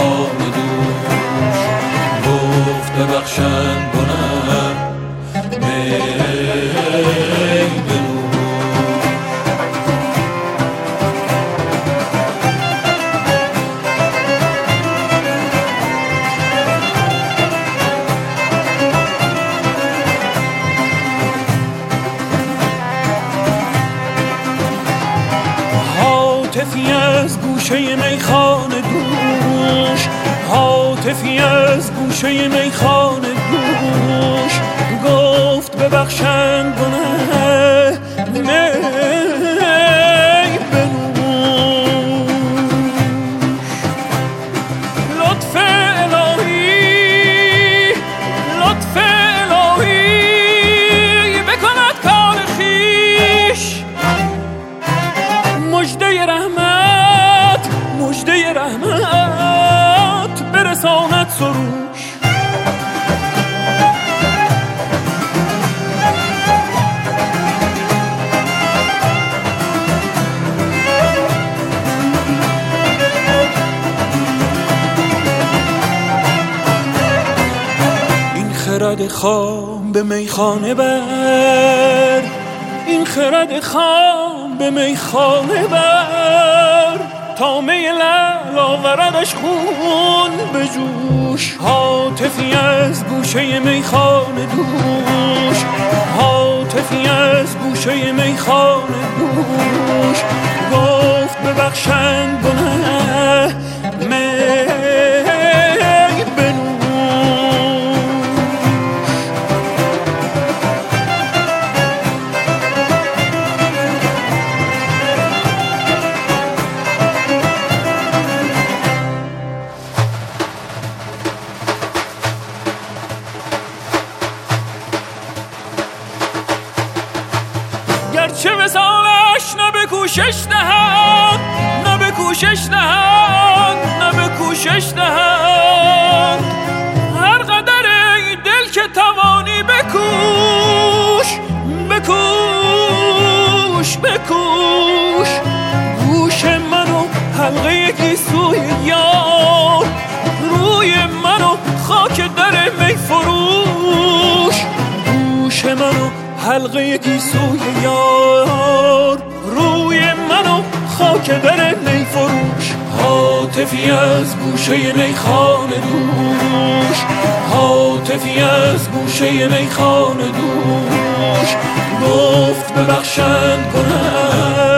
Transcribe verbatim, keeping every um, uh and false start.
میخانه دوش گفت ببخشند کنم می بنوش. هاتفی از گوشه میخانه دوش، هاتفی از گوشه میخانه دوش گفت ببخشند گناه می بنوش. لطف الهی لطف الهی بکند کار خویش، مژده رحمت مژده رحمت برساند سروش. این خرد خام به میخانه بر، این خرد خام به میخانه بر، تا می لعل آوردش خون به جوش. هاتفی از گوشه میخانه دوش، هاتفی از گوشه میخانه دوش گفت ببخشند گناه می بنوش. گرچه وصالش نه به کوشش دهند، نه به کوشش دهند، نه به کوشش دهند، هر قدر ای دل که توانی بکوش بکوش بکوش. گوش منو حلقه گیسوی یار، روی منو خاک در می فروش. گوش منو حلقه گیسوی یار، روی منو خاک در می فروش. هاتفی از گوشه میخانه دوش، هاتفی از گوشه میخانه دوش گفت ببخشند کنم